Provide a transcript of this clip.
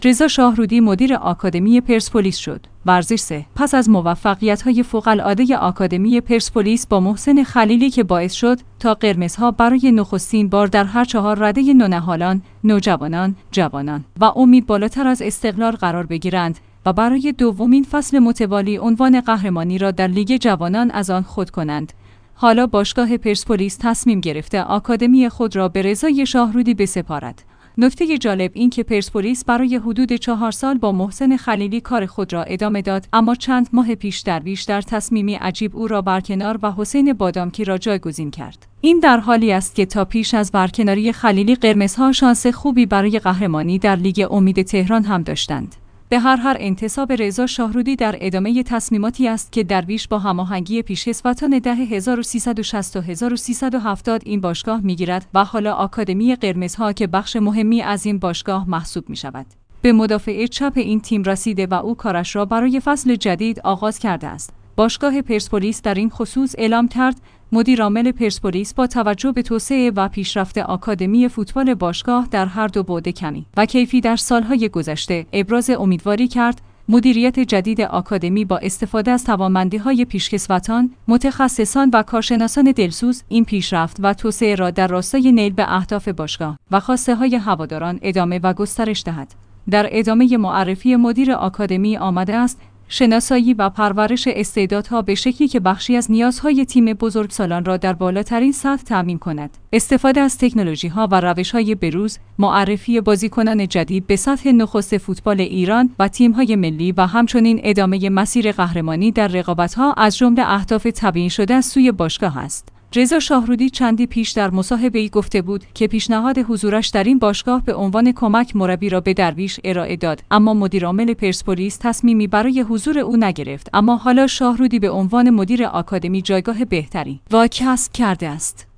رضا شاهرودی مدیر آکادمی پرسپولیس شد. ورزش 3. پس از موفقیت‌های فوق‌العاده آکادمی پرسپولیس با محسن خلیلی که باعث شد تا قرمزها برای نخستین بار در هر 4 رده نونهالان، نوجوانان، جوانان و امید بالاتر از استقلال قرار بگیرند و برای دومین فصل متوالی عنوان قهرمانی را در لیگ جوانان از آن خود کنند، حالا باشگاه پرسپولیس تصمیم گرفته آکادمی خود را به رضای شاهرودی بسپارد. نکته جالب این که پرسپولیس برای حدود 4 سال با محسن خلیلی کار خود را ادامه داد، اما چند ماه پیش درویش در تصمیمی عجیب او را برکنار و حسین بادامکی را جایگزین کرد. این در حالی است که تا پیش از برکناری خلیلی قرمزها شانس خوبی برای قهرمانی در لیگ امید تهران هم داشتند. به هر انتصاب رضا شاهرودی در ادامه تصمیماتی است که درویش با هماهنگی پیشکسوتان دهه 1360 و 1370 این باشگاه میگیرد و حالا آکادمی قرمزها که بخش مهمی از این باشگاه محسوب می شود. به مدافع چپ این تیم رسیده و او کارش را برای فصل جدید آغاز کرده است. باشگاه پرسپولیس در این خصوص اعلام کرد مدیر عامل پرسپولیس با توجه به توسعه و پیشرفت آکادمی فوتبال باشگاه در هر دو بعد کمی و کیفی در سالهای گذشته ابراز امیدواری کرد مدیریت جدید آکادمی با استفاده از توانمندی‌های پیشکسوتان، متخصصان و کارشناسان دلسوز این پیشرفت و توسعه را در راستای نیل به اهداف باشگاه و خواسته‌های هواداران ادامه و گسترش دهد. در ادامه معرفی مدیر آکادمی آمده است شناسایی و پرورش استعدادها به شکلی که بخشی از نیازهای تیم بزرگسالان را در بالاترین سطح تامین کند. استفاده از تکنولوژی‌ها و روش‌های بروز، معرفی بازیکنان جدید به سطح نخست فوتبال ایران و تیم‌های ملی و همچنین ادامه مسیر قهرمانی در رقابت‌ها از جمله اهداف تعیین شده از سوی باشگاه است. رضا شاهرودی چندی پیش در مصاحبه‌ای گفته بود که پیشنهاد حضورش در این باشگاه به عنوان کمک مربی را به درویش ارائه داد، اما مدیر عامل پرسپولیس تصمیمی برای حضور او نگرفت. اما حالا شاهرودی به عنوان مدیر آکادمی جایگاه بهتری کسب کرده است.